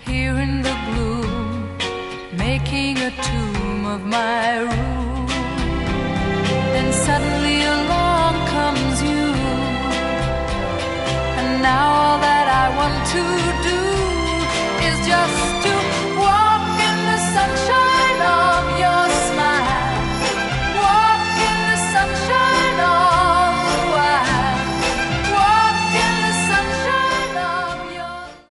here in the gloom, making a tomb of my room.